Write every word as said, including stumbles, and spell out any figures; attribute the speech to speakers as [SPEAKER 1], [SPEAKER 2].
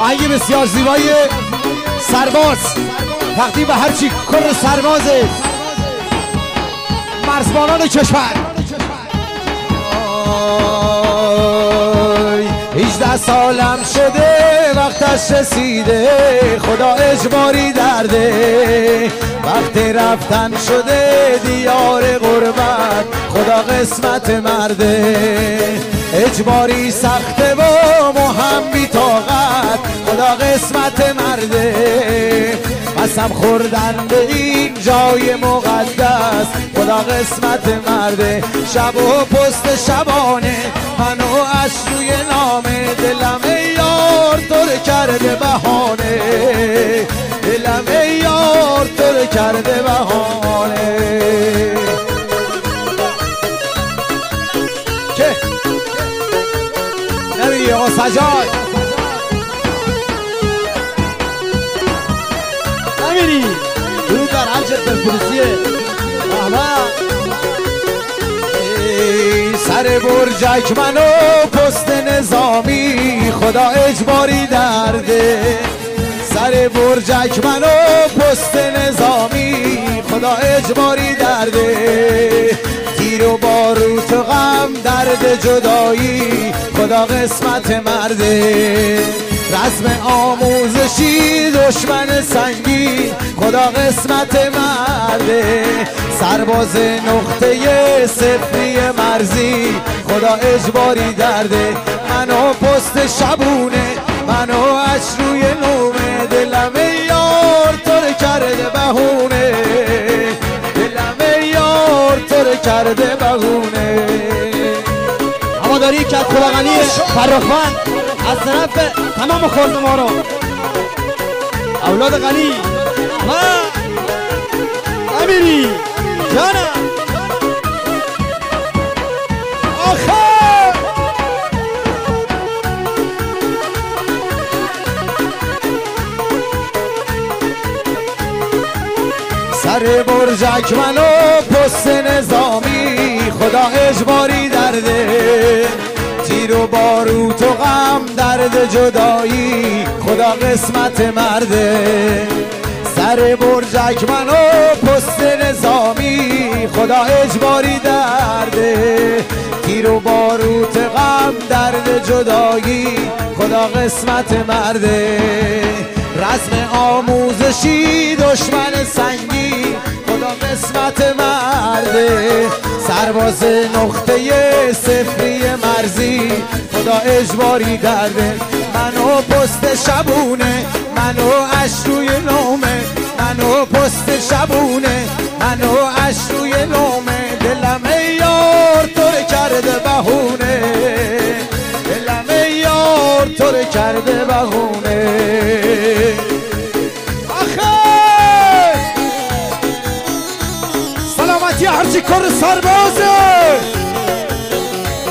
[SPEAKER 1] آهنگ بسیار زیبایی سرباز تقدیم به هرچی کر سرباز مرزبانان کشور. هجده سالم شده وقتش رسیده، خدا اجباری درده، وقت رفتن شده دیار غربت، خدا قسمت مرده، اجباری سخته و مهم بی طاقت، خدا قسمت مرده، قسم خوردن به این جای مقدس، خدا قسمت مرده، شب و پست شبانه منو از روی نامه، دلم یار تو رو کرده بهانه، دلم یار تو رو کرده بهانه. که نمیری آقا سجاد، نمیری درود بر حجت پرپرسیه سر برجک منو پست نظامی، خدا اجباری درده، سر برجک منو پست نظامی، خدا اجباری درده، تیر و باروت و غم درد جدایی، خدا قسمت مرده، رزم آموزشی دشمن سنگی، خدا قسمت مرده، سرباز نقطه صفری مرزی، خدا اجباری درده، منو پست شبونه منو اش روی نومه، دلم یار تو رو کرده بهونه، دلم یار تو رو کرده بهونه.
[SPEAKER 2] اما داری که از خداغنی فرخان از طرف تمام خورد ما رو اولاد غنی و امیری جانم
[SPEAKER 1] آخر سر برجک منو پست نظامی، خدا اجباری درده، تیر و باروت و غم درد جدایی، خدا قسمت مرده، سر برجک منو پست نظامی، خدا اجباری درده، تیر و باروت غم درد جدایی، خدا قسمت مرده، رزم آموزشی دشمن سنگی، خدا قسمت مرده، سرباز نقطه صفری مرزی، خدا اجباری درده، منو پست شبونه منو اش روی نومه، منو پست شبونه منو اش روی نومه، دلم یار تو رو کرده بهونه، دلم یار تو رو کرده بهونه. آخه سلامتی هرچی کار سربازه